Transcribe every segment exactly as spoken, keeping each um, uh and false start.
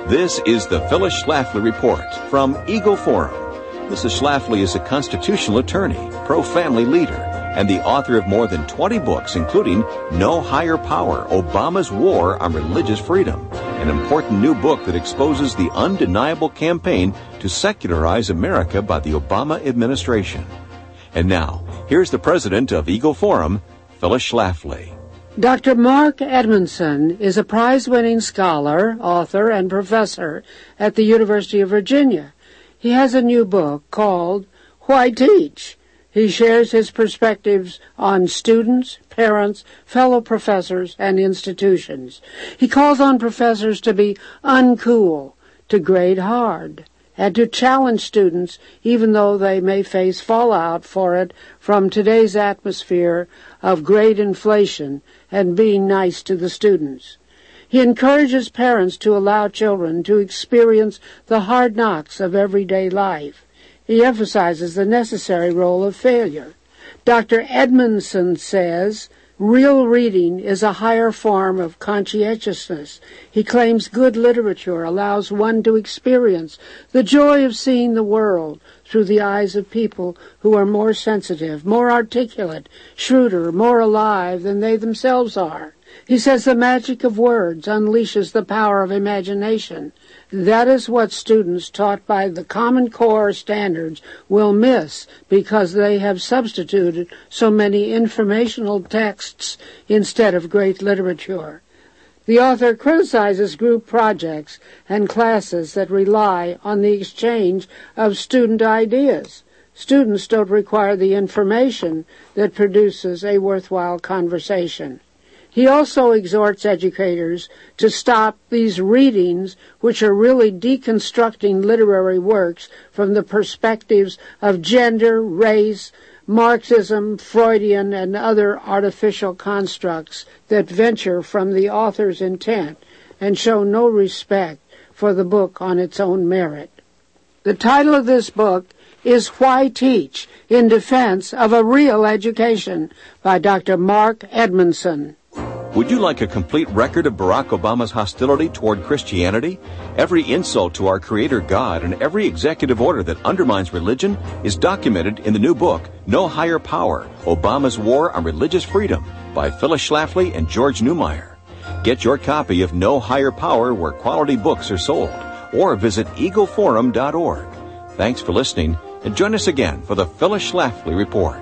This is the Phyllis Schlafly Report from Eagle Forum. Missus Schlafly is a constitutional attorney, pro-family leader, and the author of more than twenty books, including No Higher Power, Obama's War on Religious Freedom, an important new book that exposes the undeniable campaign to secularize America by the Obama administration. And now, here's the president of Eagle Forum, Phyllis Schlafly. Doctor Mark Edmondson is a prize-winning scholar, author, and professor at the University of Virginia. He has a new book called Why Teach? He shares his perspectives on students, parents, fellow professors, and institutions. He calls on professors to be uncool, to grade hard, and to challenge students even though they may face fallout for it from today's atmosphere of grade inflation and being nice to the students. He encourages parents to allow children to experience the hard knocks of everyday life. He emphasizes the necessary role of failure. Doctor Edmondson says, real reading is a higher form of conscientiousness. He claims good literature allows one to experience the joy of seeing the world through the eyes of people who are more sensitive, more articulate, shrewder, more alive than they themselves are. He says the magic of words unleashes the power of imagination. That is what students taught by the Common Core standards will miss because they have substituted so many informational texts instead of great literature. The author criticizes group projects and classes that rely on the exchange of student ideas. Students don't require the information that produces a worthwhile conversation. He also exhorts educators to stop these readings, which are really deconstructing literary works from the perspectives of gender, race, Marxism, Freudian, and other artificial constructs that venture from the author's intent and show no respect for the book on its own merit. The title of this book is Why Teach? In Defense of a Real Education by Doctor Mark Edmondson. Would you like a complete record of Barack Obama's hostility toward Christianity? Every insult to our Creator God and every executive order that undermines religion is documented in the new book, No Higher Power, Obama's War on Religious Freedom by Phyllis Schlafly and George Newmeyer. Get your copy of No Higher Power where quality books are sold, or visit eagle forum dot org. Thanks for listening, and join us again for the Phyllis Schlafly Report.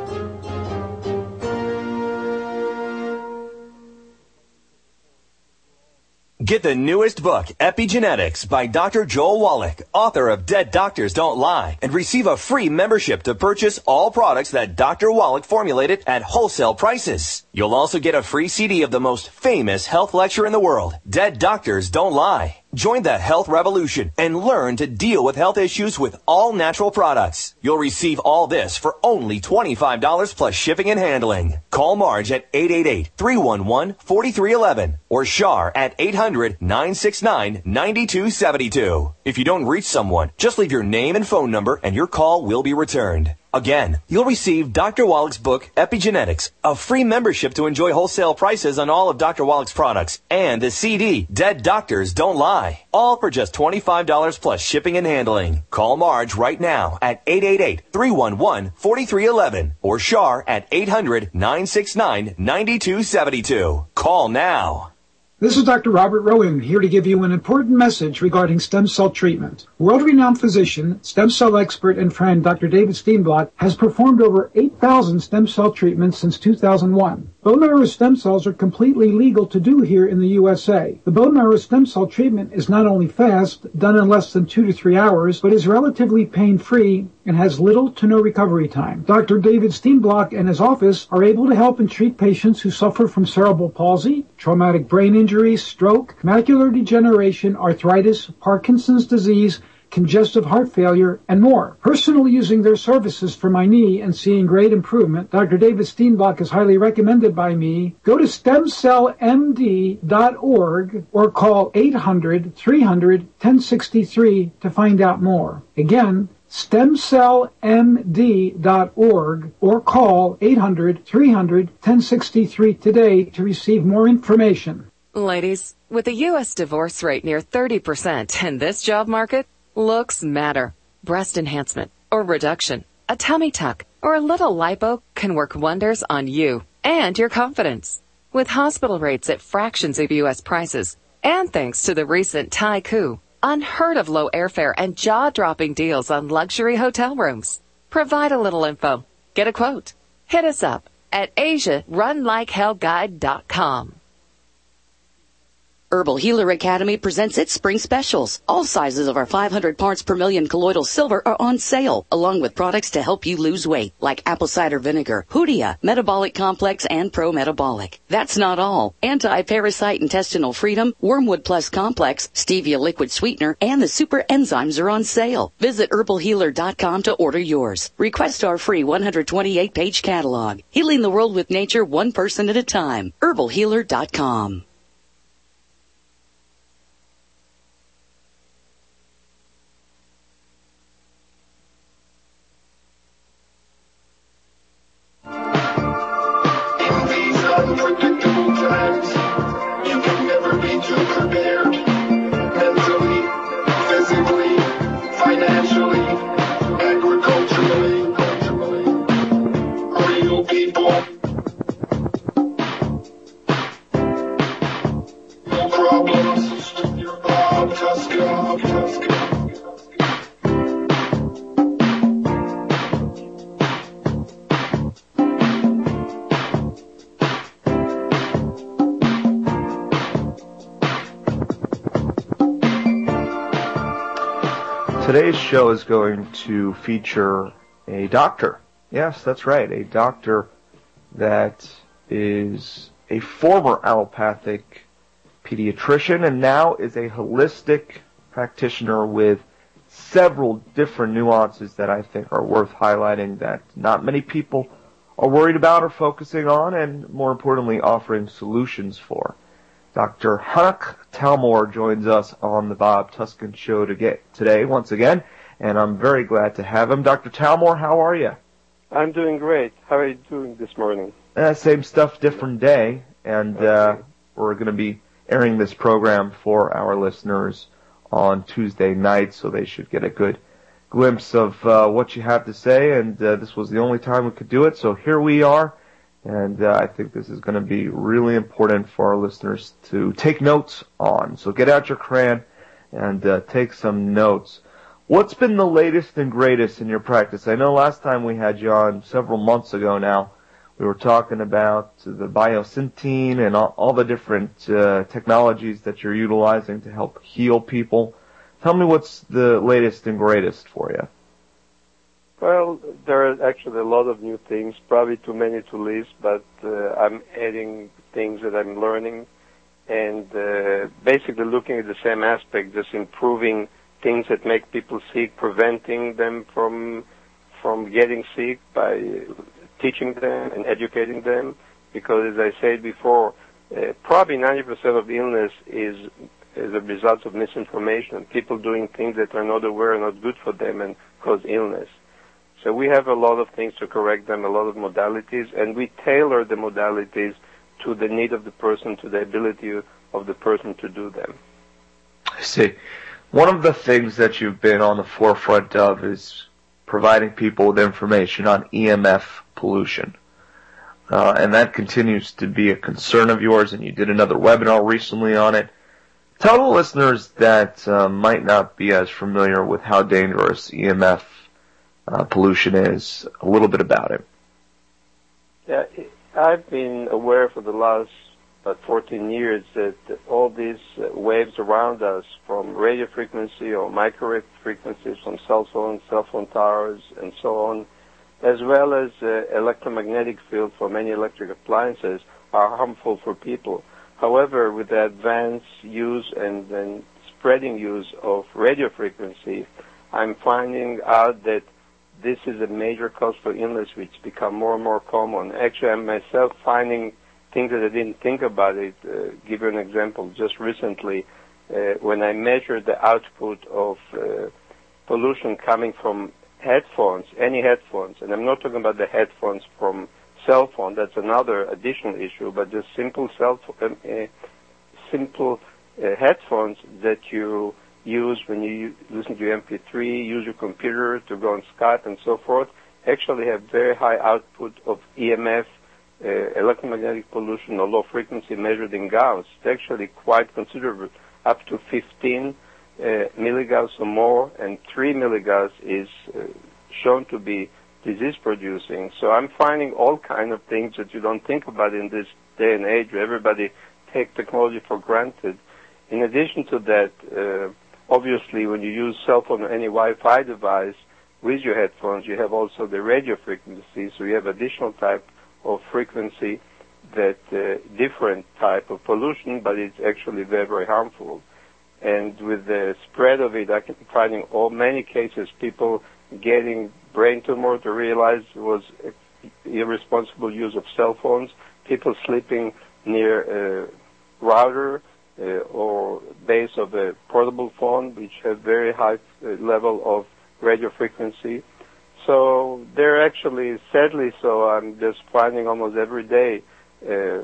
Get the newest book, Epigenetics, by Doctor Joel Wallach, author of Dead Doctors Don't Lie, and receive a free membership to purchase all products that Doctor Wallach formulated at wholesale prices. You'll also get a free C D of the most famous health lecture in the world, Dead Doctors Don't Lie. Join the health revolution and learn to deal with health issues with all natural products. You'll receive all this for only twenty-five dollars plus shipping and handling. Call Marge at eight eight eight, three one one, four three one one or Shar at eight hundred, nine six nine, nine two seven two. If you don't reach someone, just leave your name and phone number and your call will be returned. Again, you'll receive Doctor Wallach's book, Epigenetics, a free membership to enjoy wholesale prices on all of Doctor Wallach's products, and the C D, Dead Doctors Don't Lie, all for just twenty-five dollars plus shipping and handling. Call Marge right now at eight eight eight, three one one, four three one one or Shar at eight hundred, nine six nine, nine two seven two. Call now. This is Doctor Robert Rowan, here to give you an important message regarding stem cell treatment. World-renowned physician, stem cell expert, and friend Doctor David Steenblock has performed over eight thousand stem cell treatments since two thousand one. Bone marrow stem cells are completely legal to do here in the U S A. The bone marrow stem cell treatment is not only fast, done in less than two to three hours, but is relatively pain-free and has little to no recovery time. Doctor David Steenblock and his office are able to help and treat patients who suffer from cerebral palsy, traumatic brain injury, stroke, macular degeneration, arthritis, Parkinson's disease, congestive heart failure, and more. Personally using their services for my knee and seeing great improvement, Doctor David Steenblock is highly recommended by me. Go to stem cell m d dot org or call eight hundred, three hundred, one oh six three to find out more. Again, stem cell m d dot org or call eight hundred, three hundred, one oh six three today to receive more information. Ladies, with the U S divorce rate near thirty percent in this job market, looks matter. Breast enhancement or reduction, a tummy tuck, or a little lipo can work wonders on you and your confidence. With hospital rates at fractions of U S prices, and thanks to the recent Thai coup, unheard of low airfare and jaw-dropping deals on luxury hotel rooms. Provide a little info. Get a quote. Hit us up at asia run like hell guide dot com. Herbal Healer Academy presents its spring specials. All sizes of our five hundred parts per million colloidal silver are on sale, along with products to help you lose weight, like apple cider vinegar, Hoodia, Metabolic Complex, and Pro Metabolic. That's not all. Anti-Parasite Intestinal Freedom, Wormwood Plus Complex, Stevia Liquid Sweetener, and the Super Enzymes are on sale. Visit herbal healer dot com to order yours. Request our free one hundred twenty-eight page catalog. Healing the world with nature one person at a time. herbal healer dot com. Unpredictable times, you can never be too prepared. Mentally, physically, financially, agriculturally, real people. No problems, you're Bob Tuska, Tuska. Today's show is going to feature a doctor. Yes, that's right, a doctor that is a former allopathic pediatrician and now is a holistic practitioner with several different nuances that I think are worth highlighting that not many people are worried about or focusing on, and more importantly, offering solutions for. Doctor Hanoch Talmor joins us on the Bob Tuskin Show to get today once again, and I'm very glad to have him. Doctor Talmor, how are you? I'm doing great. How are you doing this morning? Uh, same stuff, different day, and okay. uh, we're going to be airing this program for our listeners on Tuesday night, so they should get a good glimpse of uh, what you have to say, and uh, this was the only time we could do it, so here we are. And uh, I think this is going to be really important for our listeners to take notes on. So get out your crayon and uh, take some notes. What's been the latest and greatest in your practice? I know last time we had you on several months ago now, we were talking about the biosyntene and all, all the different uh, technologies that you're utilizing to help heal people. Tell me what's the latest and greatest for you. Well, there are actually a lot of new things, probably too many to list, but uh, I'm adding things that I'm learning and uh, basically looking at the same aspect, just improving things that make people sick, preventing them from from getting sick by teaching them and educating them, because as I said before, uh, probably ninety percent of illness is, is a result of misinformation, people doing things that are not aware and not good for them and cause illness. So we have a lot of things to correct them, a lot of modalities, and we tailor the modalities to the need of the person, to the ability of the person to do them. I see. One of the things that you've been on the forefront of is providing people with information on E M F pollution. Uh, and that continues to be a concern of yours, and you did another webinar recently on it. Tell the listeners that uh, might not be as familiar with how dangerous E M F Uh, pollution is, a little bit about it. Yeah, I've been aware for the last about fourteen years that all these uh, waves around us, from radio frequency or microwave frequencies from cell phones, cell phone towers, and so on, as well as uh, electromagnetic field for many electric appliances, are harmful for people. However, with the advanced use and, and spreading use of radio frequency, I'm finding out that this is a major cause for illness, which become more and more common. Actually, I'm myself finding things that I didn't think about it. Uh, give you an example. Just recently, uh, when I measured the output of uh, pollution coming from headphones, any headphones, and I'm not talking about the headphones from cell phone, that's another additional issue, but just simple cell, phone, uh, simple uh, headphones that you use when you listen to M P three, use your computer to go on Skype and so forth, actually have very high output of E M F, uh, electromagnetic pollution or low frequency measured in gauss. It's actually quite considerable, up to fifteen uh, milligauss or more, and three milligauss is uh, shown to be disease producing. So I'm finding all kind of things that you don't think about in this day and age where everybody takes technology for granted. In addition to that, uh, obviously when you use cell phone or any Wi-Fi device with your headphones, you have also the radio frequency, so you have additional type of frequency that uh, different type of pollution, but it's actually very, very harmful. And with the spread of it, I can finding all many cases people getting brain tumor to realize it was irresponsible use of cell phones, people sleeping near a router uh, or base of a portable phone, which have very high uh, level of radio frequency. So they're actually, sadly so, I'm just finding almost every day uh,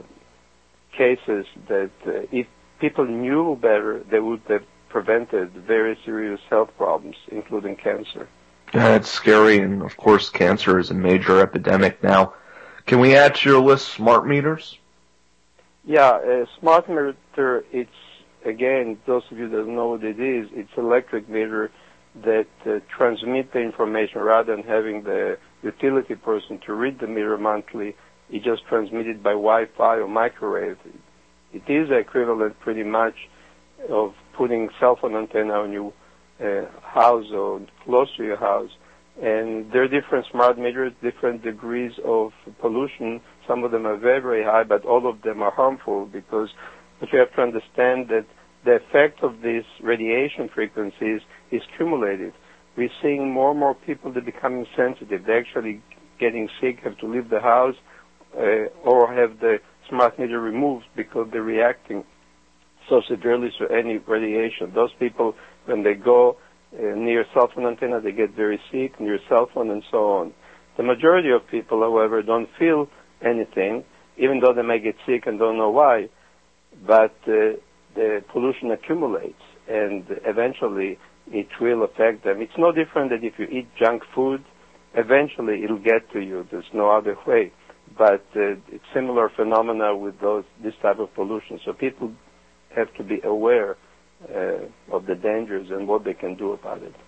cases that uh, if people knew better, they would have prevented very serious health problems, including cancer. Yeah, it's scary, and of course cancer is a major epidemic now. Can we add to your list smart meters? Yeah, a smart meter, it's, again, those of you that know what it is, it's electric meter that uh, transmit the information rather than having the utility person to read the meter monthly. It just transmitted by Wi-Fi or microwave. It is equivalent pretty much of putting cell phone antenna on your uh, house or close to your house. And there are different smart meters, different degrees of pollution. Some of them are very, very high, but all of them are harmful because what you have to understand that the effect of these radiation frequencies is cumulative. We're seeing more and more people that are becoming sensitive. They're actually getting sick, have to leave the house, uh, or have the smart meter removed because they're reacting so severely to any radiation. Those people, when they go uh, near cell phone antenna, they get very sick, near cell phone and so on. The majority of people, however, don't feel anything, even though they may get sick and don't know why, but uh, the pollution accumulates, and eventually it will affect them. It's no different than if you eat junk food, eventually it'll get to you. There's no other way. But uh, it's similar phenomena with those this type of pollution. So people have to be aware uh, of the dangers and what they can do about it.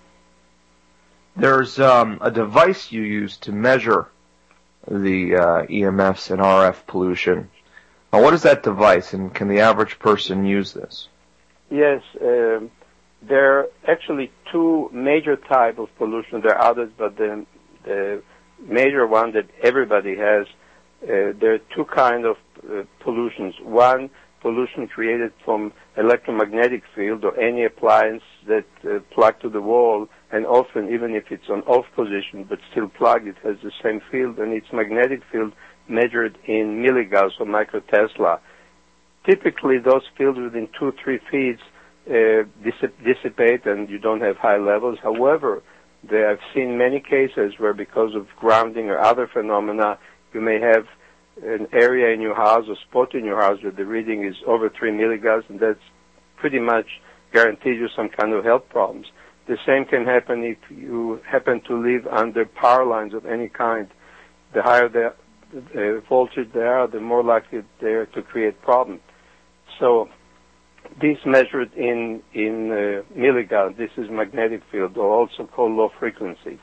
There's um, a device you use to measure the uh, E M Fs and R F pollution. Now, what is that device, and can the average person use this? Yes, uh, there are actually two major types of pollution. There are others, but the, the major one that everybody has, uh, there are two kinds of uh, pollutions. One, pollution created from electromagnetic field or any appliance that uh, plugged to the wall, and often even if it's on off position but still plugged, it has the same field, and its magnetic field measured in milligauss or microtesla. Typically, those fields within two, three feet uh, dissipate and you don't have high levels. However, there I've seen many cases where because of grounding or other phenomena, you may have an area in your house or spot in your house where the reading is over three milligauss, and that's pretty much guarantees you some kind of health problems. The same can happen if you happen to live under power lines of any kind. The higher the uh, voltage they are, the more likely they are to create problems. So this measured in in uh, milligauss, this is magnetic field, or also called low frequency.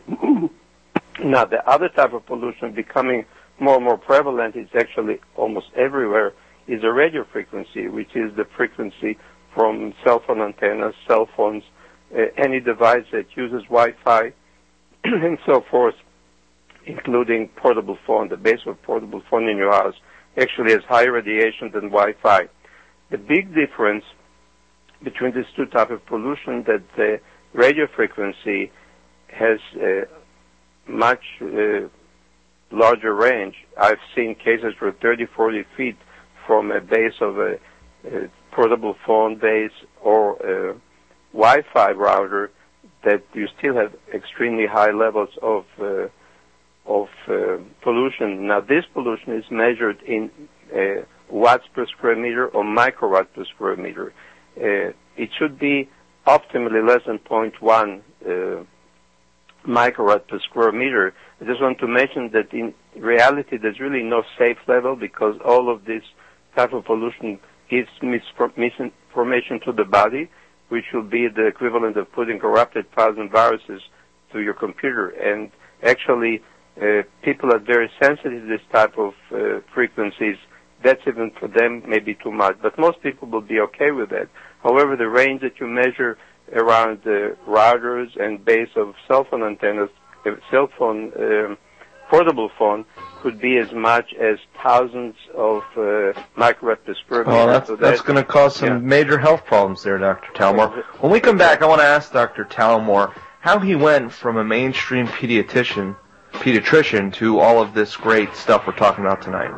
Now, the other type of pollution becoming more and more prevalent, it's actually almost everywhere, is a radio frequency, which is the frequency from cell phone antennas, cell phones, uh, any device that uses Wi-Fi, and so forth, including portable phone. The base of portable phone in your house actually has higher radiation than Wi-Fi. The big difference between these two types of pollution that the radio frequency has uh, much uh, larger range. I've seen cases where thirty, forty feet from a base of a, a portable phone base or a Wi-Fi router that you still have extremely high levels of uh, of uh, pollution. Now, this pollution is measured in uh, watts per square meter or microwatt per square meter. Uh, it should be optimally less than zero point one uh, microwatt per square meter. I just want to mention that in reality there's really no safe level because all of this type of pollution gives misinformation to the body, which will be the equivalent of putting corrupted files and viruses to your computer. And actually, uh, people are very sensitive to this type of uh, frequencies. That's even for them maybe too much. But most people will be okay with that. However, the range that you measure around the routers and base of cell phone antennas, uh, cell phone, um, portable phone, could be as much as thousands of uh, microwatt per square meter. Oh, that's, so that's going to cause some yeah. major health problems there, Doctor Talmor. When we come back, I want to ask Doctor Talmor how he went from a mainstream pediatrician, pediatrician to all of this great stuff we're talking about tonight.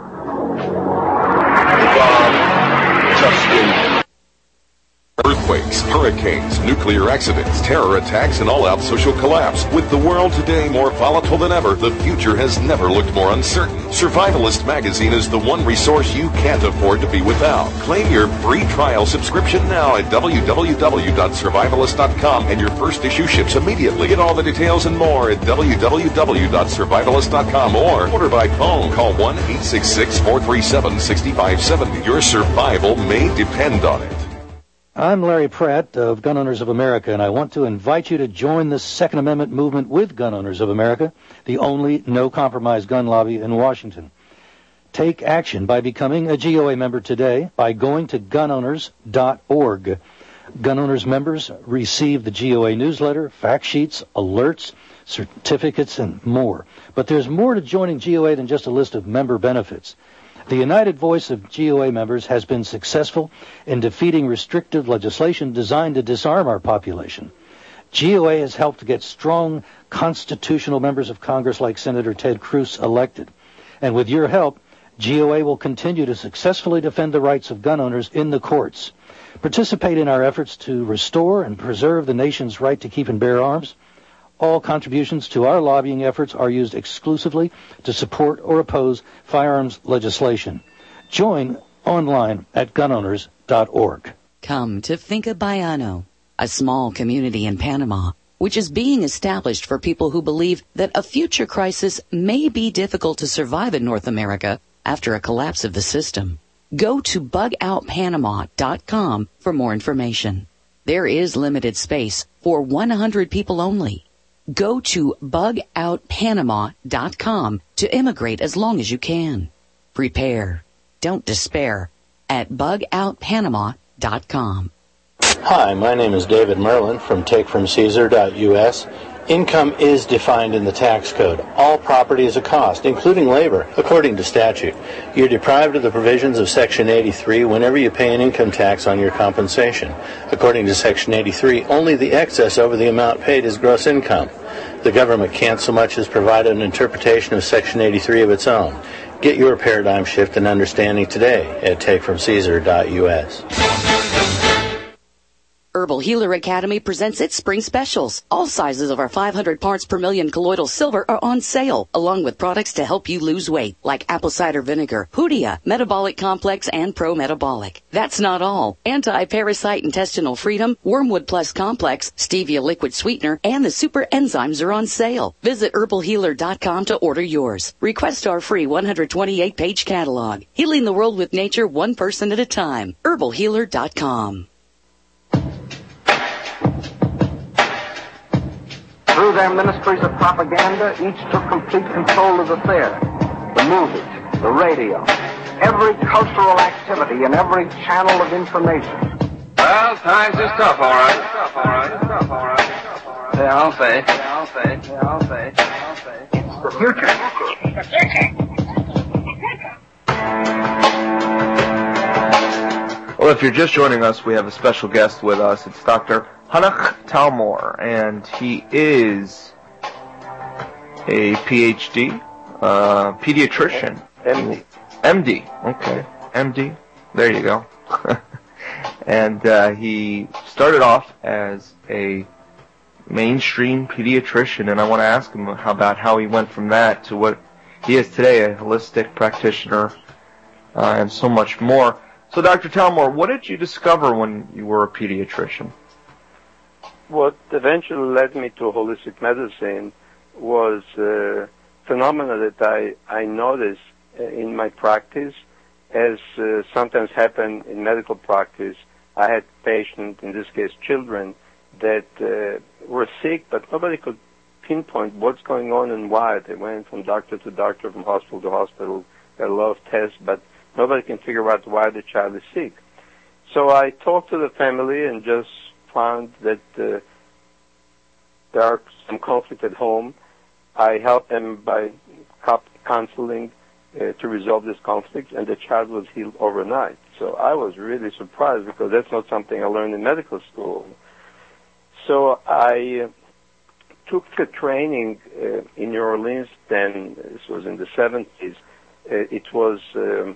Earthquakes, hurricanes, nuclear accidents, terror attacks, and all-out social collapse. With the world today more volatile than ever, the future has never looked more uncertain. Survivalist Magazine is the one resource you can't afford to be without. Claim your free trial subscription now at w w w dot survivalist dot com, and your first issue ships immediately. Get all the details and more at w w w dot survivalist dot com or order by phone. Call one eight six six, four three seven, six five seven zero. Your survival may depend on it. I'm Larry Pratt of Gun Owners of America, and I want to invite you to join the Second Amendment movement with Gun Owners of America, the only no-compromise gun lobby in Washington. Take action by becoming a G O A member today by going to gun owners dot org. Gun Owners members receive the G O A newsletter, fact sheets, alerts, certificates, and more. But there's more to joining G O A than just a list of member benefits. The united voice of G O A members has been successful in defeating restrictive legislation designed to disarm our population. G O A has helped to get strong constitutional members of Congress like Senator Ted Cruz elected. And with your help, G O A will continue to successfully defend the rights of gun owners in the courts. Participate in our efforts to restore and preserve the nation's right to keep and bear arms. All contributions to our lobbying efforts are used exclusively to support or oppose firearms legislation. Join online at gun owners dot org. Come to Finca Bayano, a small community in Panama, which is being established for people who believe that a future crisis may be difficult to survive in North America after a collapse of the system. Go to bug out panama dot com for more information. There is limited space for one hundred people only. Go to bug out panama dot com to immigrate as long as you can. Prepare. Don't despair at bug out panama dot com. Hi, my name is David Merlin from take from caesar dot u s. Income is defined in the tax code. All property is a cost, including labor, according to statute. You're deprived of the provisions of Section eighty-three whenever you pay an income tax on your compensation. According to Section eighty-three, only the excess over the amount paid is gross income. The government can't so much as provide an interpretation of Section eighty-three of its own. Get your paradigm shift and understanding today at take from caesar dot u s. Herbal Healer Academy presents its spring specials. All sizes of our five hundred parts per million colloidal silver are on sale, along with products to help you lose weight, like apple cider vinegar, Hoodia, Metabolic Complex, and Pro Metabolic. That's not all. Anti-Parasite Intestinal Freedom, Wormwood Plus Complex, Stevia Liquid Sweetener, and the Super Enzymes are on sale. Visit herbal healer dot com to order yours. Request our free one hundred twenty-eight page catalog. Healing the world with nature one person at a time. herbal healer dot com. Through their ministries of propaganda, each took complete control of the theater, the movies, the radio, every cultural activity and every channel of information. Well, times is tough, all right. Tough, all right. Tough, all right. Yeah, I'll say. Yeah, I'll say. Yeah, I'll say. I'll say. It's the future. The future. Well, if you're just joining us, we have a special guest with us. It's Doctor Hanoch Talmor, and he is a P H D, uh, pediatrician. M D. M D, okay. M D, there you go. And uh, he started off as a mainstream pediatrician, and I want to ask him how, about how he went from that to what he is today, a holistic practitioner uh, and so much more. So, Doctor Talmor, what did you discover when you were a pediatrician? What eventually led me to holistic medicine was a phenomena that I, I noticed in my practice, as uh, sometimes happen in medical practice. I had patients, in this case children, that uh, were sick, but nobody could pinpoint what's going on and why. They went from doctor to doctor, from hospital to hospital, got a lot of tests, but nobody can figure out why the child is sick. So I talked to the family and just found that uh, there are some conflict at home. I helped them by counseling uh, to resolve this conflict, and the child was healed overnight. So I was really surprised because that's not something I learned in medical school. So I uh, took a training uh, in New Orleans then. This was in the seventies. Uh, it was um,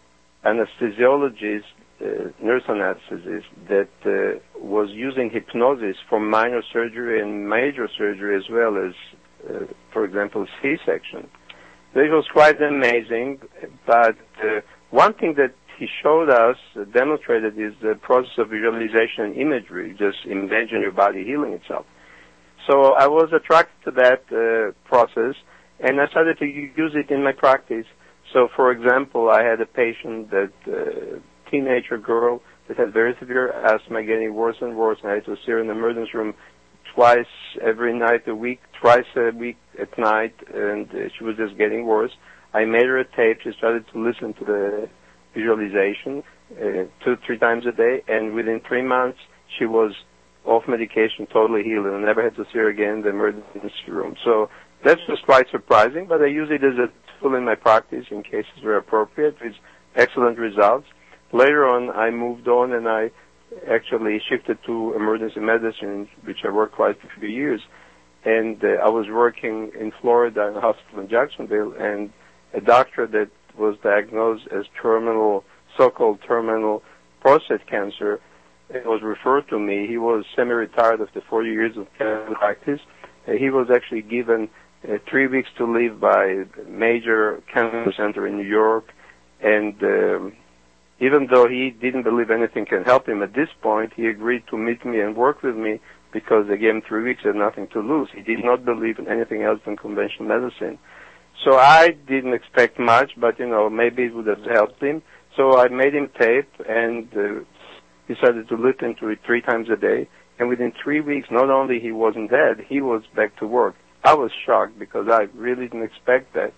anesthesiologist, uh, nurse anesthetist, that uh, was using hypnosis for minor surgery and major surgery as well as, uh, for example, C-section. This was quite amazing, but uh, one thing that he showed us, uh, demonstrated, is the process of visualization and imagery, just imagine your body healing itself. So I was attracted to that uh, process, and I started to use it in my practice. So, for example, I had a patient, that uh, teenager girl, that had very severe asthma, getting worse and worse, and I had to see her in the emergency room twice every night a week, twice a week at night, and uh, she was just getting worse. I made her a tape. She started to listen to the visualization uh, two, three times a day, and within three months, she was off medication, totally healed, and I never had to see her again in the emergency room. So that was quite surprising, but I use it as a tool in my practice in cases where appropriate, with excellent results. Later on, I moved on, and I actually shifted to emergency medicine, which I worked quite a few years. And uh, I was working in Florida in a hospital in Jacksonville, and a doctor that was diagnosed as terminal, so-called terminal prostate cancer, it was referred to me. He was semi-retired after forty years of practice. Uh, he was actually given uh, three weeks to live by a major cancer center in New York, and um, even though he didn't believe anything can help him at this point, he agreed to meet me and work with me because they gave him three weeks and nothing to lose. He did not believe in anything else than conventional medicine. So I didn't expect much, but, you know, maybe it would have helped him. So I made him tape and uh, decided to listen to it three times a day. And within three weeks, not only he wasn't dead, he was back to work. I was shocked because I really didn't expect that.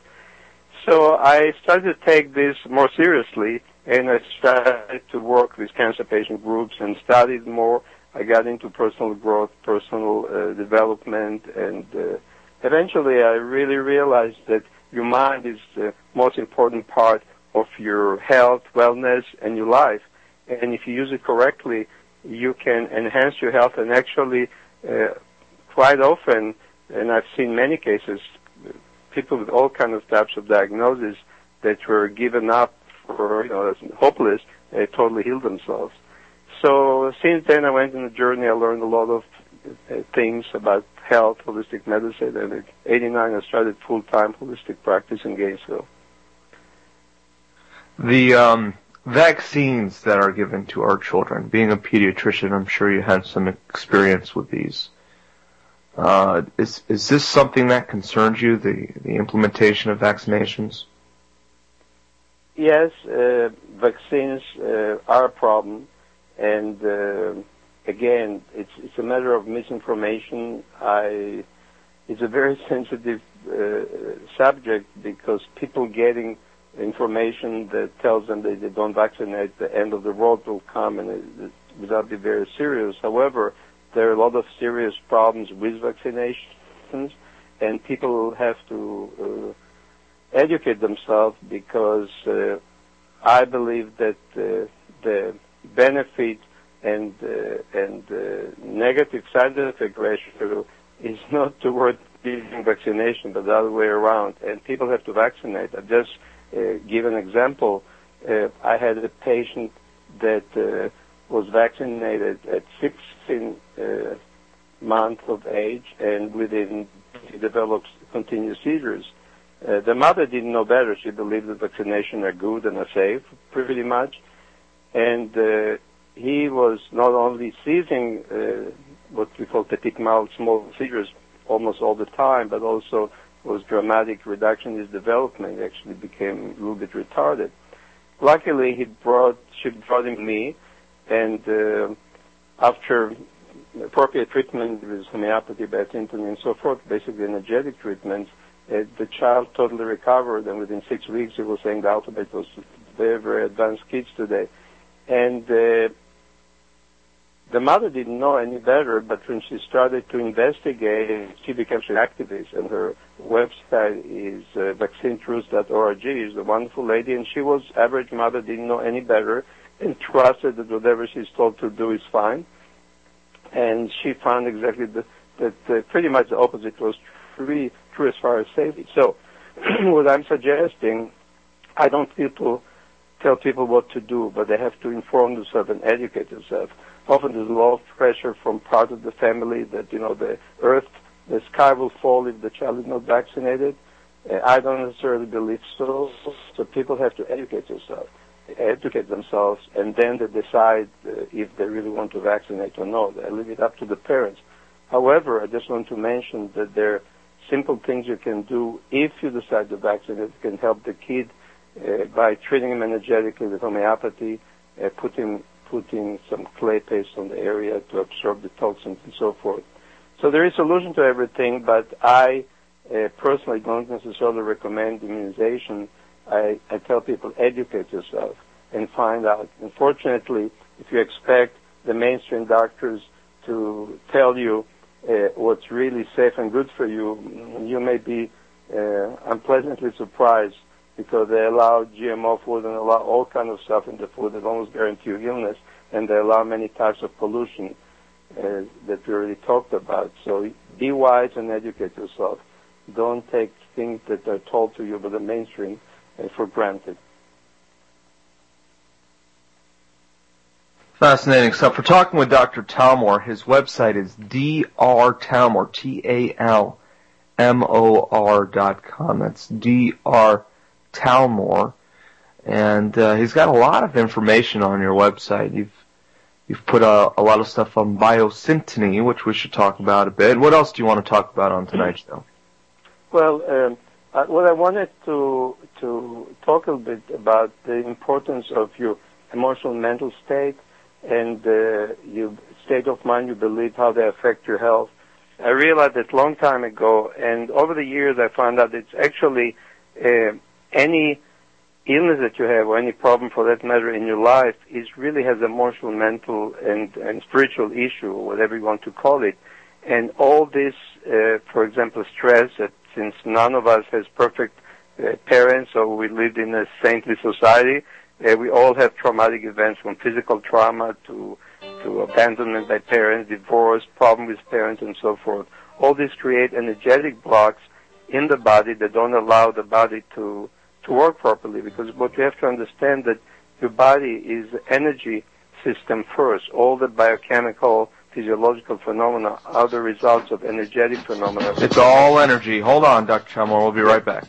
So I started to take this more seriously, and I started to work with cancer patient groups and studied more. I got into personal growth, personal uh, development, and uh, eventually I really realized that your mind is the most important part of your health, wellness, and your life. And if you use it correctly, you can enhance your health, and actually uh, quite often, and I've seen many cases, people with all kinds of types of diagnoses that were given up for, you know, hopeless, they totally healed themselves. So since then, I went on a journey. I learned a lot of uh, things about health, holistic medicine, and in eighty-nine, I started full-time holistic practice in Gainesville. The um, vaccines that are given to our children, being a pediatrician, I'm sure you had some experience with these. Uh, is is this something that concerns you, the, the implementation of vaccinations? Yes, uh, vaccines uh, are a problem, and uh, again, it's it's a matter of misinformation. I it's a very sensitive uh, subject because people getting information that tells them that they don't vaccinate, the end of the world will come, and it, it would not be very serious. However, there are a lot of serious problems with vaccinations, and people have to uh, educate themselves because uh, I believe that uh, the benefit and uh, and uh, negative side effect ratio is not toward giving vaccination, but the other way around. And people have to vaccinate. I just uh, give an example. Uh, I had a patient that uh, was vaccinated at sixteen uh, months of age, and within he develops continuous seizures. Uh, the mother didn't know better. She believed that vaccinations are good and are safe, pretty much. And uh, he was not only seizing uh, what we call petit mal, small seizures, almost all the time, but also was dramatic reduction in his development. He actually became a little bit retarded. Luckily, he brought she brought him me, and uh, after appropriate treatment with homeopathy, biotintin, and so forth, basically energetic treatments, Uh, the child totally recovered, and within six weeks he was saying the alphabet. Was very, very advanced kids today. And uh, the mother didn't know any better, but when she started to investigate, she became an activist, and her website is uh, vaccine truth dot org. She's a wonderful lady, and she was average mother, didn't know any better, and trusted that whatever she's told to do is fine. And she found exactly the, that uh, pretty much the opposite was true. As far as safety. So what I'm suggesting, I don't people tell people what to do, but they have to inform themselves and educate themselves. Often there's a lot of pressure from part of the family that, you know, the earth, the sky will fall if the child is not vaccinated. Uh, I don't necessarily believe so. So people have to educate themselves, educate themselves, and then they decide uh, if they really want to vaccinate or not. They leave it up to the parents. However, I just want to mention that there simple things you can do if you decide to vaccinate can help the kid uh, by treating him energetically with homeopathy, uh, putting putting some clay paste on the area to absorb the toxins and so forth. So there is a solution to everything, but I uh, personally don't necessarily recommend immunization. I, I tell people educate yourself and find out. Unfortunately, if you expect the mainstream doctors to tell you Uh, what's really safe and good for you, you may be uh, unpleasantly surprised because they allow G M O food and allow all kind of stuff in the food that almost guarantee you illness, and they allow many types of pollution uh, that we already talked about. So be wise and educate yourself. Don't take things that are told to you by the mainstream uh, for granted. Fascinating stuff. We're talking with Doctor Talmor. His website is D R Talmor, T A L M O R dot com. That's D R Talmor. And uh, he's got a lot of information on your website. You've you've put a, a lot of stuff on biosyntony, which we should talk about a bit. What else do you want to talk about on tonight's show? Well, um, uh, what I wanted to to talk a bit about the importance of your emotional mental state and uh, your state of mind, you believe, how they affect your health. I realized that a long time ago, and over the years I found out it's actually uh, any illness that you have or any problem for that matter in your life is really has emotional, mental, and, and spiritual issue, or whatever you want to call it. And all this, uh, for example, stress, that since none of us has perfect uh, parents or we lived in a saintly society, Uh, we all have traumatic events from physical trauma to to abandonment by parents, divorce, problem with parents, and so forth. All this create energetic blocks in the body that don't allow the body to to work properly. Because what you have to understand that your body is the energy system first. All the biochemical, physiological phenomena are the results of energetic phenomena. It's all energy. Hold on, Doctor Talmor. We'll be right back.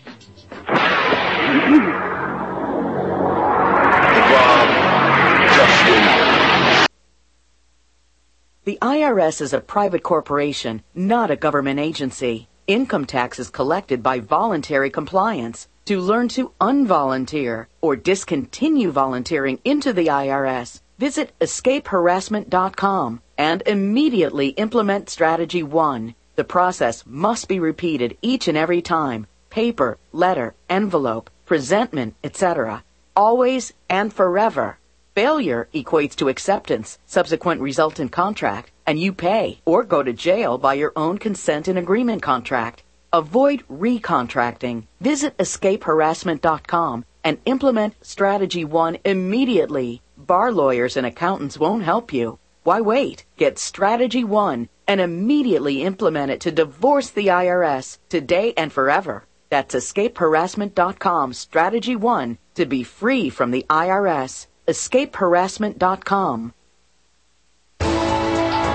The I R S is a private corporation, not a government agency. Income tax is collected by voluntary compliance. To learn to unvolunteer or discontinue volunteering into the I R S, visit escape harassment dot com and immediately implement Strategy one. The process must be repeated each and every time. Paper, letter, envelope, presentment, et cetera. Always and forever. Failure equates to acceptance, subsequent resultant contract, and you pay or go to jail by your own consent and agreement contract. Avoid recontracting. Visit escape harassment dot com and implement Strategy one immediately. Bar lawyers and accountants won't help you. Why wait? Get Strategy one and immediately implement it to divorce the I R S today and forever. That's escape harassment dot com, Strategy one, to be free from the I R S. escape harassment dot com.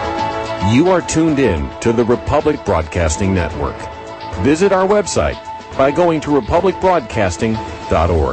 You are tuned in to the Republic Broadcasting Network. Visit our website, by going to republic broadcasting dot org.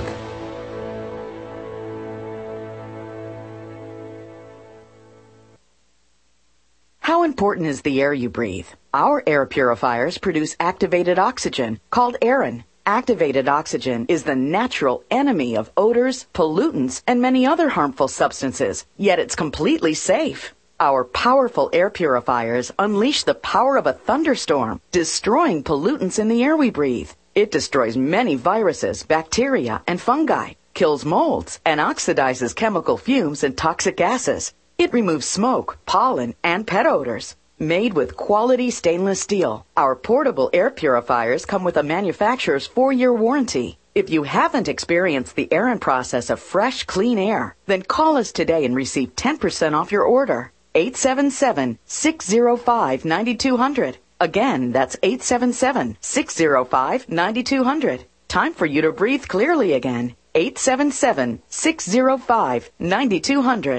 How important is the air you breathe? Our air purifiers produce activated oxygen, called Aerin. Activated oxygen is the natural enemy of odors, pollutants, and many other harmful substances, yet it's completely safe. Our powerful air purifiers unleash the power of a thunderstorm, destroying pollutants in the air we breathe. It destroys many viruses, bacteria, and fungi, kills molds, and oxidizes chemical fumes and toxic gases. It removes smoke, pollen, and pet odors. Made with quality stainless steel, our portable air purifiers come with a manufacturer's four-year warranty. If you haven't experienced the Aerin process of fresh, clean air, then call us today and receive ten percent off your order. eight seven seven, six zero five, nine two zero zero. Again, that's eight seven seven, six zero five, nine two zero zero. Time for you to breathe clearly again. eight seven seven, six zero five, nine two zero zero.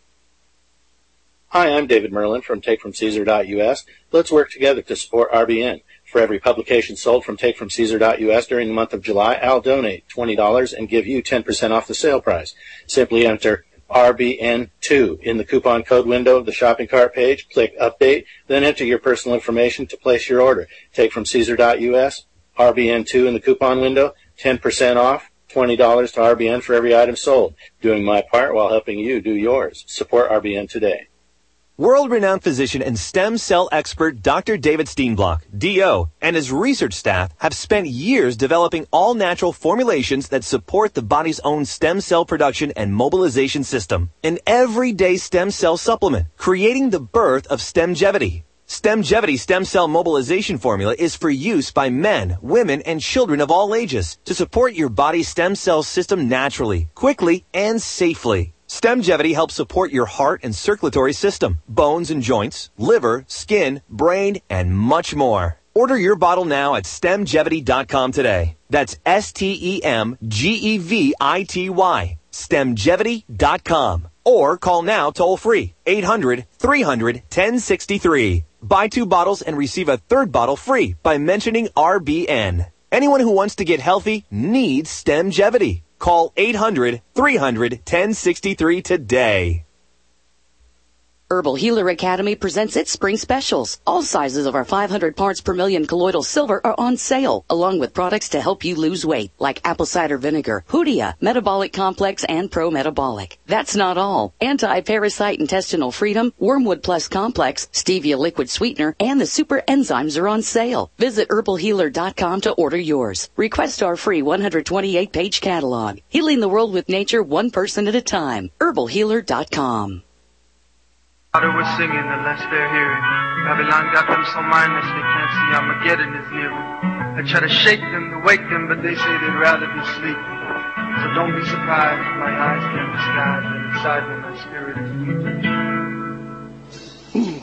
Hi, I'm David Merlin from Take From Caesar dot U S. Let's work together to support R B N. For every publication sold from Take From Caesar dot U S during the month of July, I'll donate twenty dollars and give you ten percent off the sale price. Simply enter R B N two in the coupon code window of the shopping cart page, click Update, then enter your personal information to place your order. Take From Caesar dot U S, R B N two in the coupon window, ten percent off, twenty dollars to R B N for every item sold. Doing my part while helping you do yours. Support R B N today. World-renowned physician and stem cell expert Doctor David Steenblock, D O, and his research staff have spent years developing all-natural formulations that support the body's own stem cell production and mobilization system. An everyday stem cell supplement, creating the birth of Stemgevity. Stemgevity stem cell mobilization formula is for use by men, women, and children of all ages to support your body's stem cell system naturally, quickly, and safely. Stemgevity helps support your heart and circulatory system, bones and joints, liver, skin, brain, and much more. Order your bottle now at stemgevity dot com today. That's S T E M G E V I T Y, stemgevity dot com. Or call now toll free, eight hundred, three hundred, ten sixty-three. Buy two bottles and receive a third bottle free by mentioning R B N. Anyone who wants to get healthy needs Stemgevity. Call eight hundred, three hundred, ten sixty-three today. Herbal Healer Academy presents its spring specials. All sizes of our five hundred parts per million colloidal silver are on sale, along with products to help you lose weight, like apple cider vinegar, Hoodia, Metabolic Complex, and Pro Metabolic. That's not all. Anti-Parasite Intestinal Freedom, Wormwood Plus Complex, Stevia Liquid Sweetener, and the Super Enzymes are on sale. Visit herbal healer dot com to order yours. Request our free one hundred twenty-eight page catalog. Healing the world with nature one person at a time. herbal healer dot com. Louder we're singing, the less they're hearing. Babylon got them so mindless they can't see Armageddon is near them. I try to shake them, to wake them, but they say they'd rather be sleeping. So don't be surprised if my eyes can't disguise that inside me my spirit is weeping.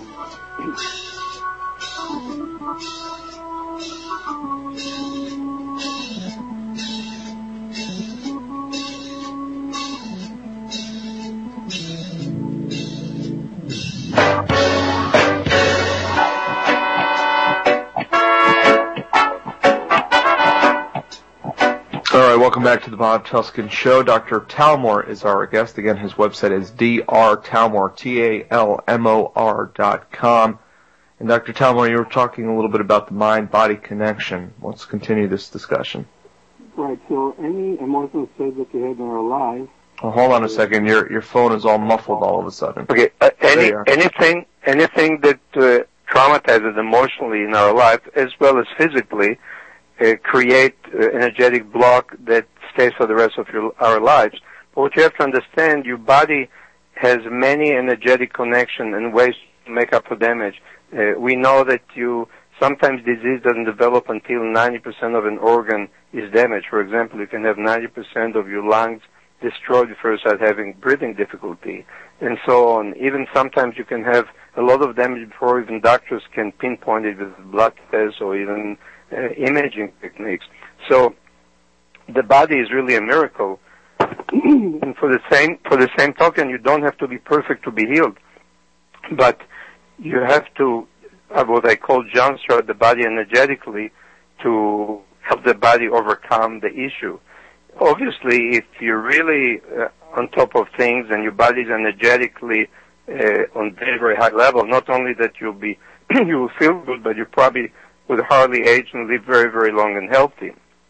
All right, welcome back to the Bob Tuskin Show. Doctor Talmor is our guest. Again, his website is D R Talmor, T A L M O R dot com. And Doctor Talmor, you were talking a little bit about the mind-body connection. Let's continue this discussion. Right, so any emotional state that we have in our lives... Oh, hold on a second. Your your phone is all muffled all of a sudden. Okay, uh, any anything anything that uh, traumatizes emotionally in our life, as well as physically, uh, create uh, energetic block that stays for the rest of your, our lives. But what you have to understand, your body has many energetic connection and ways to make up for damage. Uh, we know that you sometimes disease doesn't develop until ninety percent of an organ is damaged. For example, you can have ninety percent of your lungs destroyed before you start having breathing difficulty, and so on. Even sometimes you can have a lot of damage before even doctors can pinpoint it with blood tests or even uh, imaging techniques. So the body is really a miracle. And for the same for the same token, you don't have to be perfect to be healed, but you have to have what I call jumpstart the body energetically to help the body overcome the issue. Obviously, if you're really uh, on top of things and your body's energetically uh, on very, very high level, not only that you'll be, you will feel good, but you probably would hardly age and live very, very long and healthy.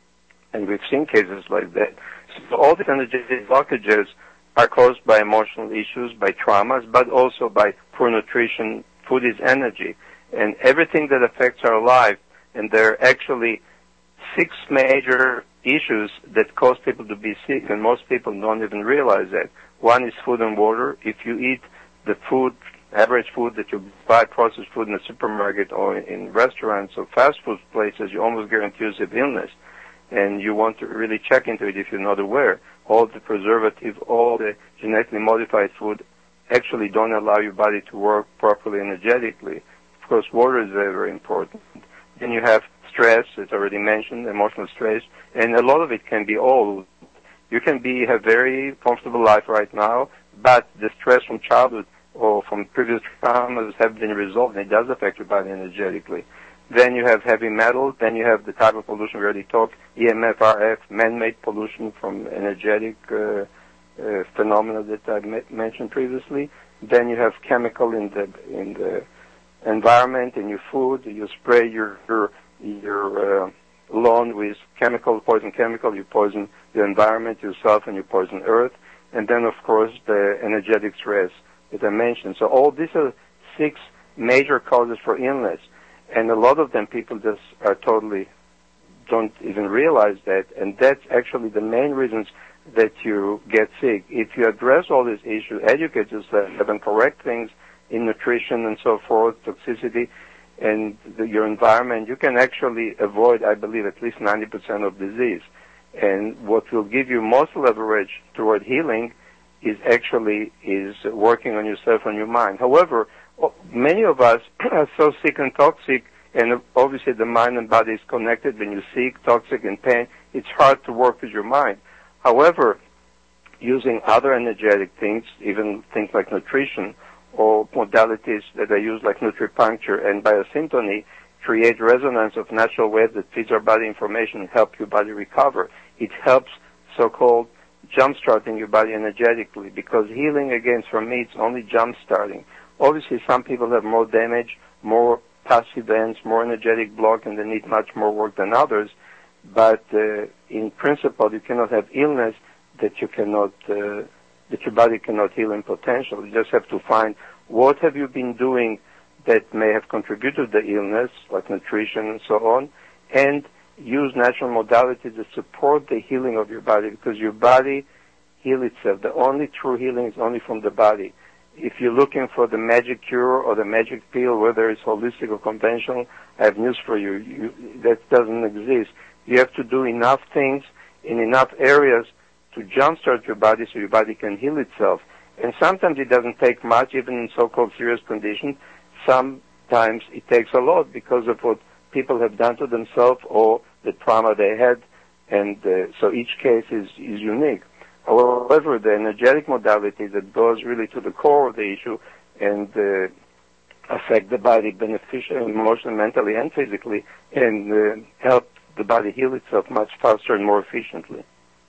And we've seen cases like that. So all these energetic blockages are caused by emotional issues, by traumas, but also by poor nutrition. Food is energy. And everything that affects our life, and there are actually six major issues that cause people to be sick, and most people don't even realize that. One is food and water. If you eat the food, average food that you buy, processed food in the supermarket or in restaurants or fast food places, you almost guarantee yourself illness. And you want to really check into it if you're not aware. All the preservative, all the genetically modified food actually don't allow your body to work properly energetically. Of course, water is very, very important. Then you have stress, as already mentioned, emotional stress, and a lot of it can be old. You can be have very comfortable life right now, but the stress from childhood or from previous traumas have been resolved, and it does affect your body energetically. Then you have heavy metals. Then you have the type of pollution we already talked, E M F, R F, man-made pollution from energetic uh, uh, phenomena that I me- mentioned previously. Then you have chemical in the in the environment, in your food. You spray your your, your uh, lawn with chemical, poison chemical. You poison the environment, yourself, and you poison Earth. And then, of course, the energetic stress that I mentioned. So all these are six major causes for illness. And a lot of them people just are totally don't even realize that. And that's actually the main reasons that you get sick. If you address all these issues, educate yourself, and correct things in nutrition and so forth, toxicity, and the, your environment, you can actually avoid, I believe, at least ninety percent of disease. And what will give you most leverage toward healing is actually is working on yourself and your mind. However, many of us are so sick and toxic, and obviously the mind and body is connected. When you're sick, toxic, and pain, it's hard to work with your mind. However, using other energetic things, even things like nutrition or modalities that I use like nutripuncture and biosyntony, create resonance of natural waves that feeds our body information and help your body recover. It helps so-called jump-starting your body energetically, because healing, again, for me, it's only jump-starting. Obviously, some people have more damage, more past events, more energetic block, and they need much more work than others. But uh, in principle, you cannot have illness that you cannot, uh, that your body cannot heal in potential. You just have to find what have you been doing that may have contributed to the illness, like nutrition and so on, and use natural modalities that support the healing of your body, because your body heals itself. The only true healing is only from the body. If you're looking for the magic cure or the magic pill, whether it's holistic or conventional, I have news for you. you that doesn't exist. You have to do enough things in enough areas to jumpstart your body so your body can heal itself. And sometimes it doesn't take much, even in so-called serious conditions. Sometimes it takes a lot because of what people have done to themselves or the trauma they had, and uh, so each case is, is unique. However, the energetic modality that goes really to the core of the issue and uh, affect the body beneficially, emotionally, mentally, and physically, and uh, help the body heal itself much faster and more efficiently.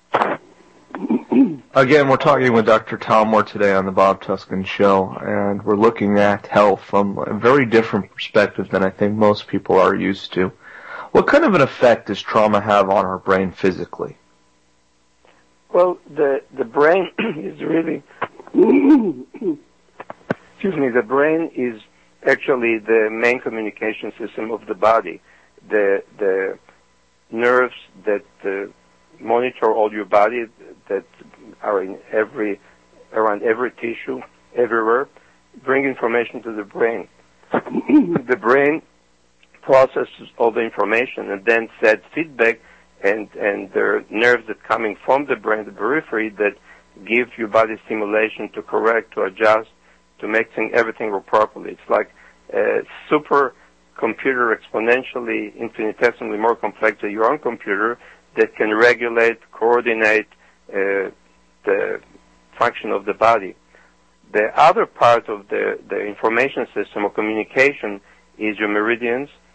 Again, we're talking with Doctor Tal Moore today on the Bob Tuskin Show, and we're looking at health from a very different perspective than I think most people are used to. What kind of an effect does trauma have on our brain physically? Well, the the brain is really, excuse me, the brain is actually the main communication system of the body. The the nerves that uh, monitor all your body, that are in every, around every tissue, everywhere, bring information to the brain. The brain processes all the information and then sends feedback, and, and there are nerves that coming from the brain, the periphery, that give your body stimulation to correct, to adjust, to make thing, everything work properly. It's like a super computer, exponentially, infinitesimally more complex than your own computer, that can regulate, coordinate uh, the function of the body. The other part of the, the information system or communication is your meridians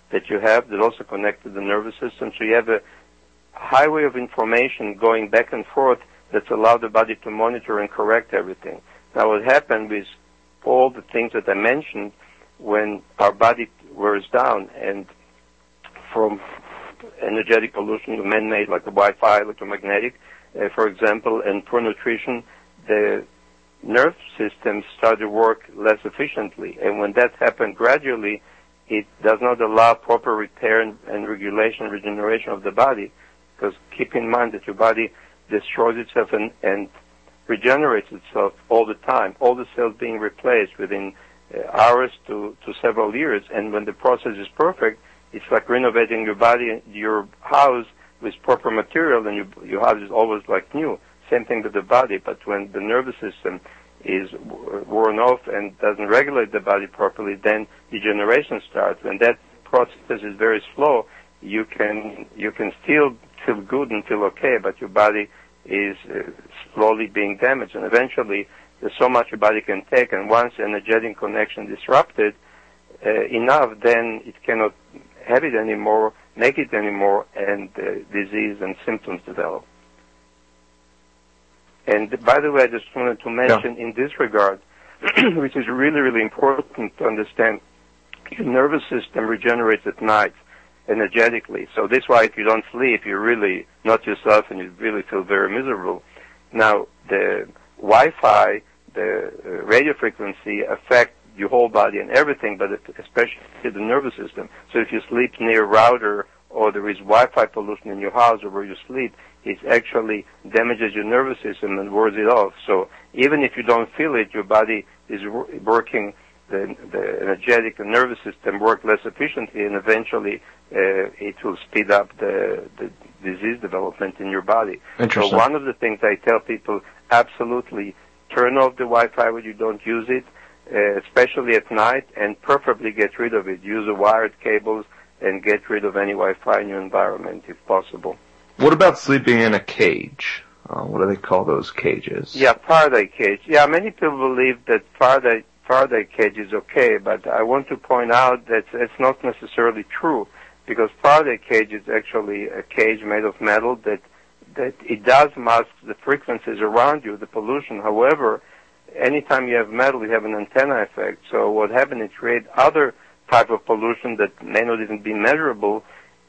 that you have that also connect to the nervous system. So you have a highway of information going back and forth that's allowed the body to monitor and correct everything. Now what happened with all the things that I mentioned, when our body wears down, and from energetic pollution to man-made like the Wi-Fi, electromagnetic, uh, for example, and poor nutrition, the nerve system started to work less efficiently. And when that happened gradually, it does not allow proper repair and, and regulation, regeneration of the body. Because keep in mind that your body destroys itself and, and regenerates itself all the time. All the cells being replaced within uh, hours to, to several years. And when the process is perfect, it's like renovating your body, your house with proper material, and your, your house is always like new. Same thing with the body. But when the nervous system is worn off and doesn't regulate the body properly, then degeneration starts. When that process is very slow, you can you can still feel good and feel okay, but your body is uh, slowly being damaged, and eventually there's so much your body can take, and once energetic connection disrupted uh, enough, then it cannot have it anymore, make it anymore, and uh, disease and symptoms develop. And by the way, I just wanted to mention yeah. in this regard, which is really, really important to understand, your nervous system regenerates at night energetically. So this is why if you don't sleep, you're really not yourself and you really feel very miserable. Now, the Wi-Fi, the uh, radio frequency affect your whole body and everything, but especially the nervous system. So if you sleep near a router or there is Wi-Fi pollution in your house or where you sleep, it actually damages your nervous system and wears it off. So even if you don't feel it, your body is working, the, the energetic and nervous system work less efficiently, and eventually uh, it will speed up the, the disease development in your body. So one of the things I tell people, absolutely turn off the Wi-Fi when you don't use it, uh, especially at night, and preferably get rid of it. Use the wired cables and get rid of any Wi-Fi in your environment if possible. What about sleeping in a cage? Uh, what do they call those cages? Yeah, Faraday cage. Yeah, many people believe that Faraday Faraday cage is okay, but I want to point out that it's not necessarily true, because Faraday cage is actually a cage made of metal that that it does mask the frequencies around you, the pollution. However, anytime you have metal, you have an antenna effect. So what happens, it creates other type of pollution that may not even be measurable.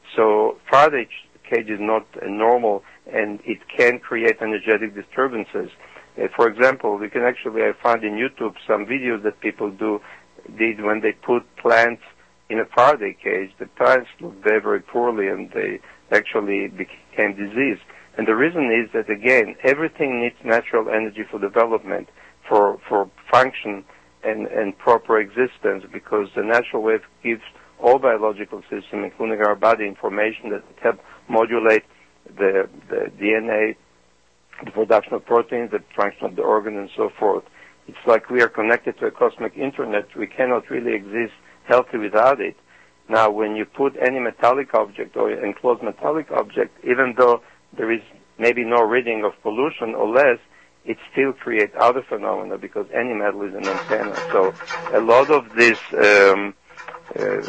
So Faraday cage is not normal, and it can create energetic disturbances. Uh, for example, we can actually, I found in YouTube some videos that people do did when they put plants in a Faraday cage. The plants looked very, very poorly, and they actually became diseased. And the reason is that, again, everything needs natural energy for development, for for function and, and proper existence, because the natural wave gives all biological systems, including our body, information that help modulate the, the D N A, the production of proteins, the function of the organ, and so forth. It's like we are connected to a cosmic internet. We cannot really exist healthy without it. Now, when you put any metallic object or enclosed metallic object, even though there is maybe no reading of pollution or less, it still creates other phenomena, because any metal is an antenna. So a lot of these um, uh,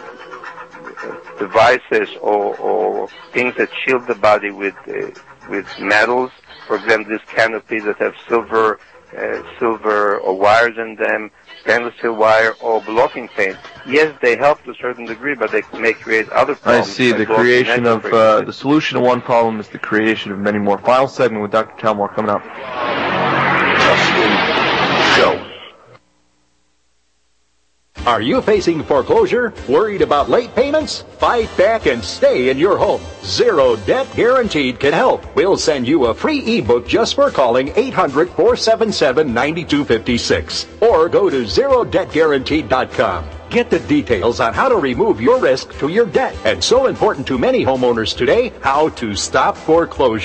devices or, or things that shield the body with uh, with metals, for example, these canopies that have silver, uh, silver or wires in them, stainless steel wire or blocking paint. Yes, they help to a certain degree, but they may create other problems. I see. The creation of uh, the solution to one problem is the creation of many more. Final segment with Doctor Talmor coming up. Show. Are you facing foreclosure? Worried about late payments? Fight back and stay in your home. Zero Debt Guaranteed can help. We'll send you a free ebook just for calling eight hundred, four seven seven, nine two five six or go to zero debt guaranteed dot com. Get the details on how to remove your risk to your debt. And so important to many homeowners today, how to stop foreclosure.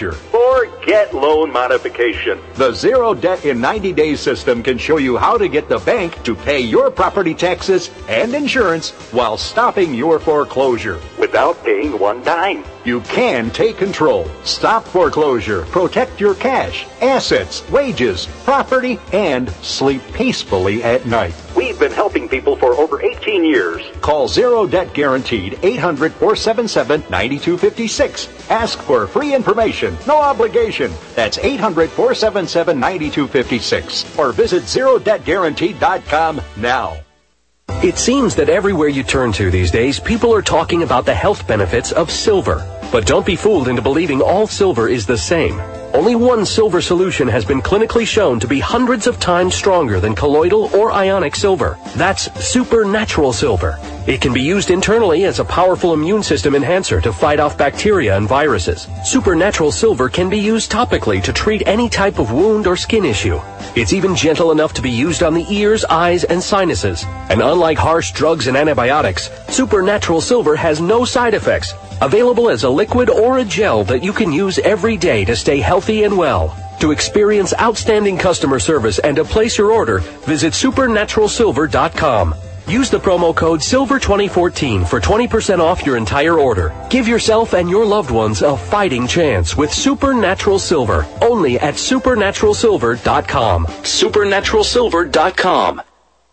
or get loan modification. The Zero Debt in ninety days system can show you how to get the bank to pay your property taxes and insurance while stopping your foreclosure without paying one dime. You can take control, stop foreclosure, protect your cash, assets, wages, property, and sleep peacefully at night. We've been helping people for over eighteen years. Call Zero Debt Guaranteed, eight hundred, four seven seven, nine two five six. Ask for free information, no obligation. That's eight hundred, four seven seven, nine two five six. Or visit zero debt guaranteed dot com now. It seems that everywhere you turn to these days, people are talking about the health benefits of silver. But don't be fooled into believing all silver is the same. Only one silver solution has been clinically shown to be hundreds of times stronger than colloidal or ionic silver. That's supernatural silver. It can be used internally as a powerful immune system enhancer to fight off bacteria and viruses. Supernatural silver can be used topically to treat any type of wound or skin issue. It's even gentle enough to be used on the ears, eyes, and sinuses. And unlike harsh drugs and antibiotics, supernatural silver has no side effects. Available as a liquid or a gel that you can use every day to stay healthy and well. To experience outstanding customer service and to place your order, visit supernatural silver dot com. Use the promo code silver twenty fourteen for twenty percent off your entire order. Give yourself and your loved ones a fighting chance with Supernatural Silver, only at supernatural silver dot com. supernatural silver dot com.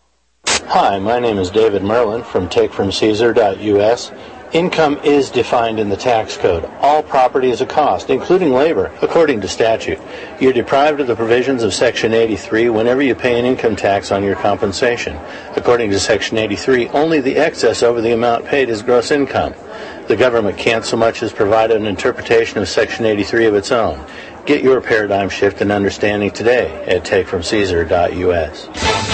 Hi, my name is David Merlin from take from caesar dot U S. Income is defined in the tax code. All property is a cost, including labor, according to statute. You're deprived of the provisions of Section eighty-three whenever you pay an income tax on your compensation. According to Section eighty-three, only the excess over the amount paid is gross income. The government can't so much as provide an interpretation of Section eighty-three of its own. Get your paradigm shift and understanding today at take from caesar dot U S.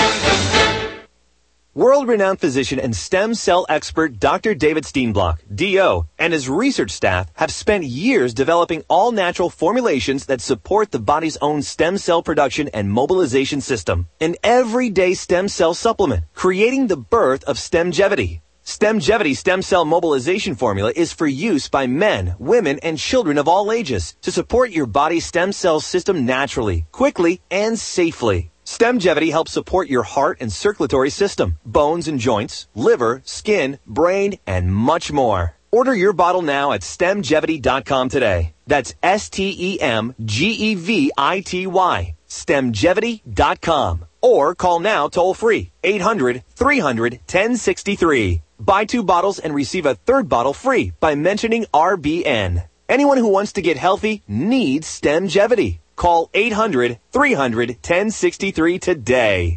World-renowned physician and stem cell expert Doctor David Steenblock, D O, and his research staff have spent years developing all-natural formulations that support the body's own stem cell production and mobilization system. An everyday stem cell supplement, creating the birth of Stemgevity. Stemgevity stem cell mobilization formula is for use by men, women, and children of all ages to support your body's stem cell system naturally, quickly, and safely. Stemgevity helps support your heart and circulatory system, bones and joints, liver, skin, brain, and much more. Order your bottle now at stemgevity dot com today. That's S T E M G E V I T Y, stemgevity dot com. Or call now toll-free, eight hundred, three hundred, ten sixty-three. Buy two bottles and receive a third bottle free by mentioning R B N. Anyone who wants to get healthy needs Stemgevity. Call eight hundred, three hundred, ten sixty-three today.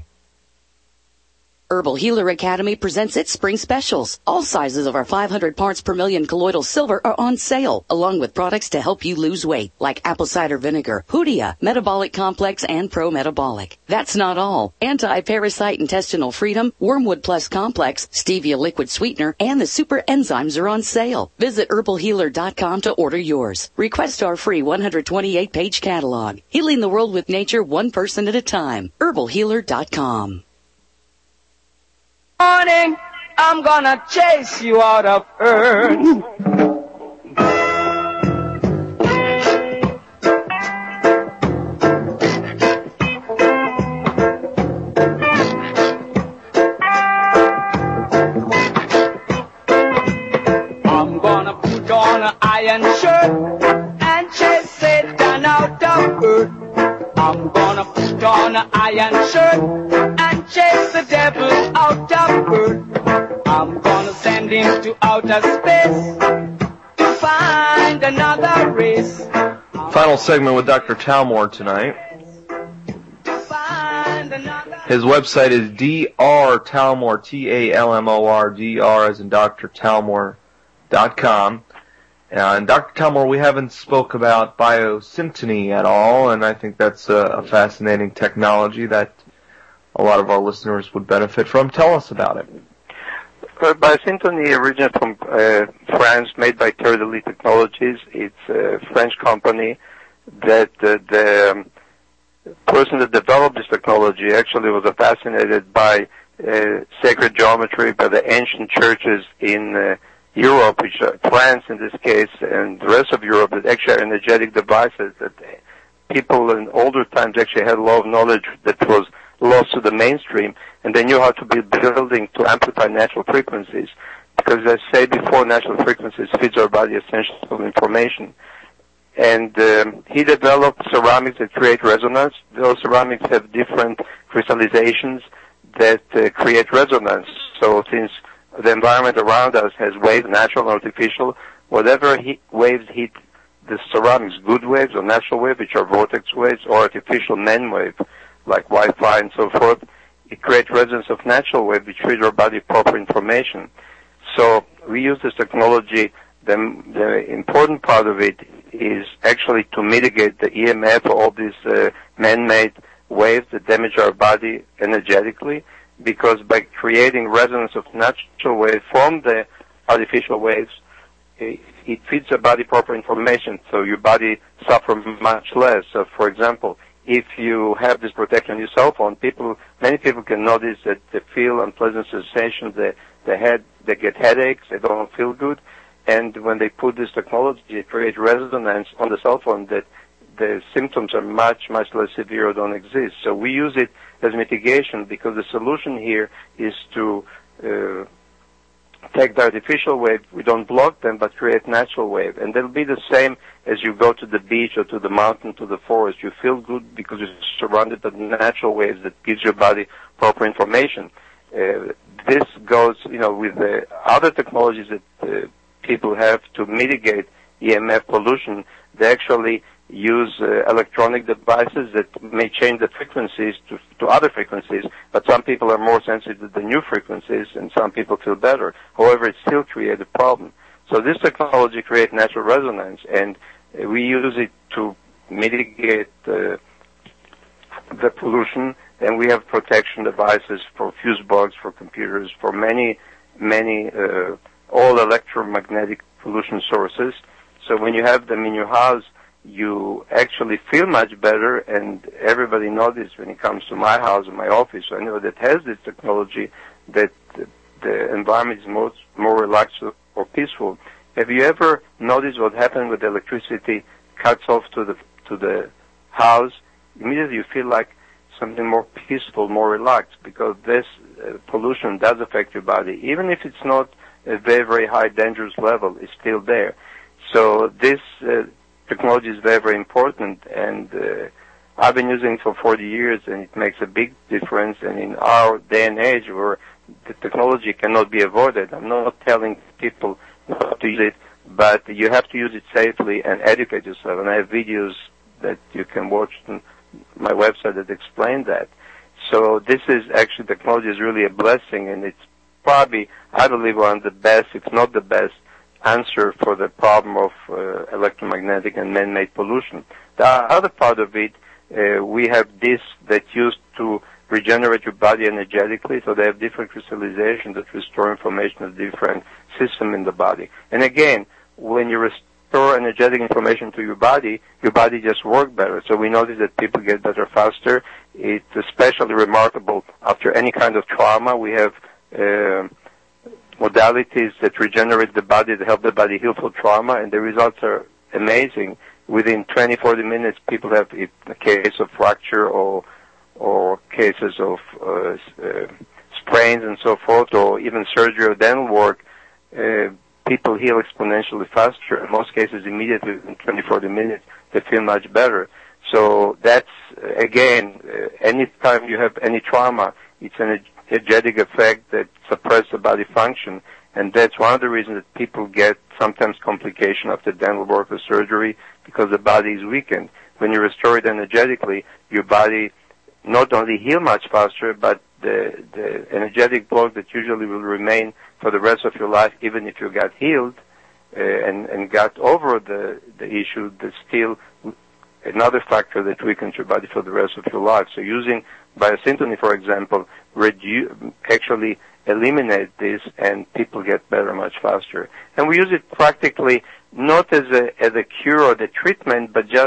Herbal Healer Academy presents its spring specials. All sizes of our five hundred parts per million colloidal silver are on sale, along with products to help you lose weight, like apple cider vinegar, Hoodia, Metabolic Complex, and Pro Metabolic. That's not all. Anti-Parasite Intestinal Freedom, Wormwood Plus Complex, Stevia Liquid Sweetener, and the Super Enzymes are on sale. Visit herbal healer dot com to order yours. Request our free one hundred twenty-eight page catalog. Healing the world with nature one person at a time. herbal healer dot com. Morning, I'm gonna chase you out of earth. I'm gonna put on an iron shirt and chase Satan out of earth. I'm gonna put on an iron shirt and chase the devil out of earth. I'm gonna send him to outer space to find another race. Final segment with Doctor Talmor tonight. His website is D R Talmor, T A L M O R, D R as in Doctor Talmor dot com. And Doctor Talmor, we haven't spoke about biosyntony at all, and I think that's a, a fascinating technology that a lot of our listeners would benefit from. Tell us about it. Uh, biosyntony originates from uh, France, made by Terre de Lis Technologies. It's a French company that uh, the um, person that developed this technology actually was fascinated by uh, sacred geometry, by the ancient churches in uh, Europe, which are France in this case, and the rest of Europe, that actually are energetic devices that people in older times actually had a lot of knowledge that was lost to the mainstream, and they knew how to build building to amplify natural frequencies. Because as I say before, natural frequencies feeds our body essential information. And um, he developed ceramics that create resonance. Those ceramics have different crystallizations that uh, create resonance. So since the environment around us has waves, natural and artificial, whatever heat, waves hit the ceramics, good waves or natural waves, which are vortex waves, or artificial man wave, like Wi-Fi and so forth, it creates resonance of natural wave, which feeds our body proper information. So we use this technology. The, the important part of it is actually to mitigate the E M F, all these uh, man-made waves that damage our body energetically, because by creating resonance of natural waves from the artificial waves, it, it feeds the body proper information, so your body suffers much less. So, for example, if you have this protection on your cell phone, people, many people can notice that they feel unpleasant sensations, they, they, head, they get headaches, they don't feel good. And when they put this technology, it creates resonance on the cell phone that the symptoms are much, much less severe or don't exist. So we use it as mitigation because the solution here is to uh, take the artificial wave. We don't block them, but create natural wave. And they'll be the same as you go to the beach or to the mountain, to the forest. You feel good because you're surrounded by natural waves that gives your body proper information. Uh, this goes, you know, with the other technologies that uh, people have to mitigate E M F pollution. They actually use uh, electronic devices that may change the frequencies to, to other frequencies, but some people are more sensitive to the new frequencies and some people feel better. However, it still creates a problem. So this technology creates natural resonance, and uh, we use it to mitigate uh, the pollution, and we have protection devices for fuse box, for computers, for many, many uh, all electromagnetic pollution sources. So when you have them in your house, you actually feel much better, and everybody notices when it comes to my house or my office, I know that has this technology, that the, the environment is more, more relaxed or peaceful. Have you ever noticed what happened with electricity cuts off to the to the house? Immediately you feel like something more peaceful, more relaxed, because this uh, pollution does affect your body. Even if it's not a very, very high dangerous level, it's still there. So this uh, technology is very, very important, and uh, I've been using it for forty years, and it makes a big difference. And in our day and age where the technology cannot be avoided, I'm not telling people not to use it, but you have to use it safely and educate yourself. And I have videos that you can watch on my website that explain that. So this is actually, technology is really a blessing, and it's probably, I believe, one of the best, if not the best, answer for the problem of uh, electromagnetic and man-made pollution. The other part of it, uh, we have discs that used to regenerate your body energetically, so they have different crystallization that restore information of different system in the body. And again, when you restore energetic information to your body, your body just works better. So we notice that people get better faster. It's especially remarkable after any kind of trauma. We have uh, modalities that regenerate the body, that help the body heal from trauma, and the results are amazing. Within twenty, forty minutes, people have a case of fracture or or cases of uh, uh, sprains and so forth, or even surgery or dental work. Uh, people heal exponentially faster. In most cases, immediately within twenty, forty minutes, they feel much better. So that's, again, uh, any time you have any trauma, it's an energetic effect that suppresses the body function, and that's one of the reasons that people get sometimes complication after dental work or surgery, because the body is weakened. When you restore it energetically, your body not only heal much faster, but the, the energetic block that usually will remain for the rest of your life, even if you got healed uh, and, and got over the, the issue, there's still another factor that weakens your body for the rest of your life. So using biosyntony, for example, redu- actually eliminate this, and people get better much faster. And we use it practically not as a, as a cure or the treatment, but just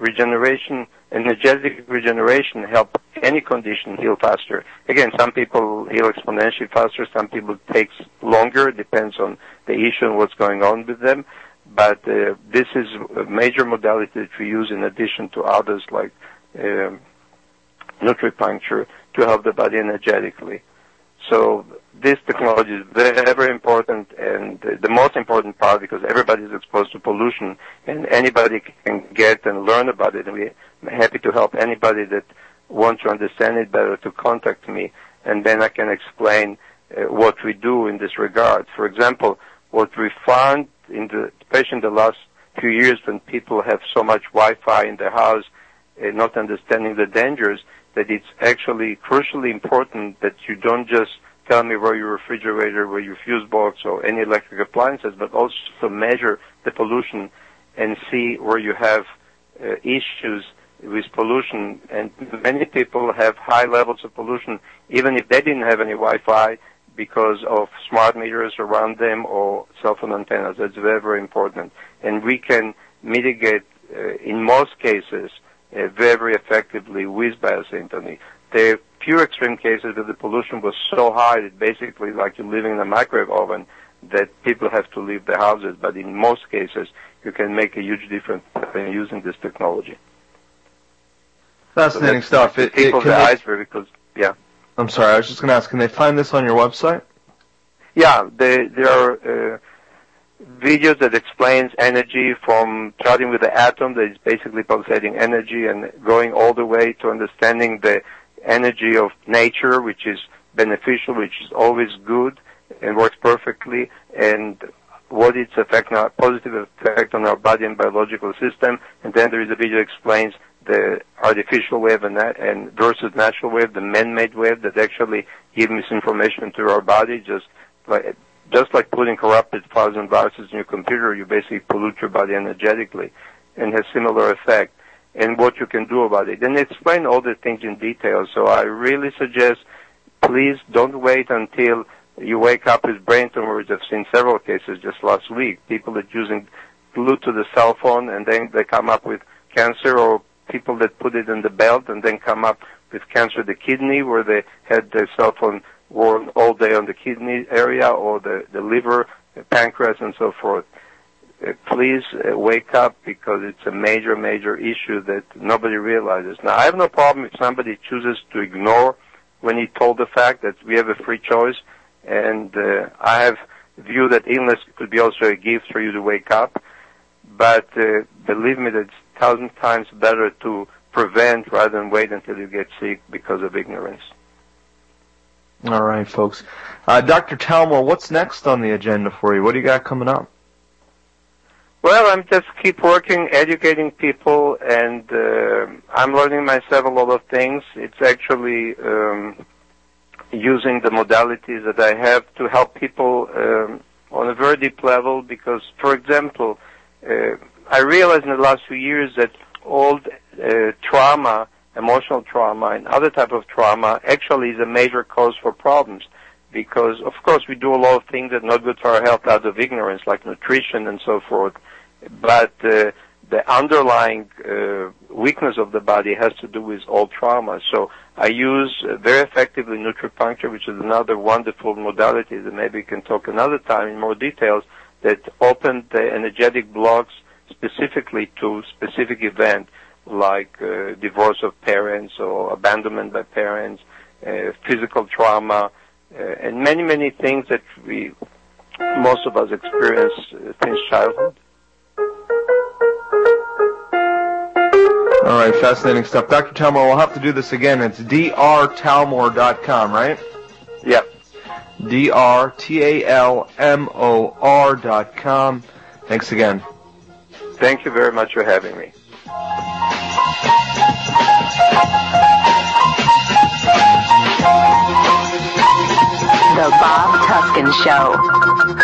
regeneration, energetic regeneration help any condition heal faster. Again, some people heal exponentially faster, some people it takes longer, it depends on the issue and what's going on with them. But uh, this is a major modality that we use in addition to others like um, nutripuncture to help the body energetically. So this technology is very, very important, and the most important part because everybody is exposed to pollution, and anybody can get and learn about it. And we're happy to help anybody that wants to understand it better to contact me, and then I can explain uh, what we do in this regard. For example, what we found, in the, especially in the last few years when people have so much Wi-Fi in their house, uh, not understanding the dangers, that it's actually crucially important that you don't just tell me where your refrigerator, where your fuse box, or any electric appliances, but also to measure the pollution and see where you have uh, issues with pollution. And many people have high levels of pollution, even if they didn't have any Wi-Fi, because of smart meters around them or cell phone antennas. That's very, very important. And we can mitigate, uh, in most cases, Uh, very, very effectively with biosyntony. There are few extreme cases that the pollution was so high that basically like you're living in a microwave oven that people have to leave their houses. But in most cases, you can make a huge difference when using this technology. Fascinating so stuff. It, it, people can the they, eyes for because yeah. I'm sorry, I was just going to ask, can they find this on your website? Yeah, they, there are uh, videos that explains energy from starting with the atom that is basically pulsating energy and going all the way to understanding the energy of nature, which is beneficial, which is always good and works perfectly, and what its effect, now, positive effect on our body and biological system. And then there is a video that explains the artificial wave and, that, and versus natural wave, the man-made wave that actually give misinformation to our body, just like Just like putting corrupted files and viruses in your computer, you basically pollute your body energetically and has similar effect. And what you can do about it. And explain all the things in detail. So I really suggest, please don't wait until you wake up with brain tumors. I've seen several cases just last week. People that using glued to the cell phone and then they come up with cancer, or people that put it in the belt and then come up with cancer of the kidney where they had their cell phone worn all day on the kidney area, or the, the liver, the pancreas, and so forth. Uh, please uh, wake up, because it's a major, major issue that nobody realizes. Now, I have no problem if somebody chooses to ignore when he told the fact that we have a free choice, and uh, I have view that illness could be also a gift for you to wake up, but uh, believe me, that it's a thousand times better to prevent rather than wait until you get sick because of ignorance. All right, folks. Uh, Doctor Talmor, what's next on the agenda for you? What do you got coming up? Well, I'm just keep working, educating people, and uh, I'm learning myself a lot of things. It's actually um, using the modalities that I have to help people um, on a very deep level, because, for example, uh, I realized in the last few years that old uh, trauma, emotional trauma, and other type of trauma actually is a major cause for problems, because of course we do a lot of things that are not good for our health out of ignorance, like nutrition and so forth, but uh, the underlying uh, weakness of the body has to do with old trauma. So I use uh, very effectively nutripuncture, which is another wonderful modality that maybe we can talk another time in more details, that open the energetic blocks specifically to specific event, like uh, divorce of parents or abandonment by parents, uh, physical trauma, uh, and many, many things that we, most of us experience uh, since childhood. All right, fascinating stuff. Doctor Talmor, we'll have to do this again. It's d r talmor dot com, right? Yep. D R T A L M O R dot com. Thanks again. Thank you very much for having me. The Bob Tuskin Show.